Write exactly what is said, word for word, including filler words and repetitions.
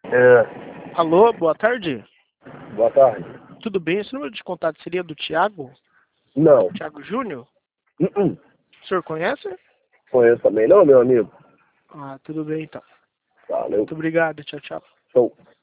É, Alô, boa tarde. boa tarde. Tudo bem? Esse número de contato seria do Thiago? Não. Thiago Júnior? Uh-uh. O senhor conhece? Conheço também não, meu amigo. Ah, tudo bem então. Valeu. Muito obrigado. Tchau, tchau. Show.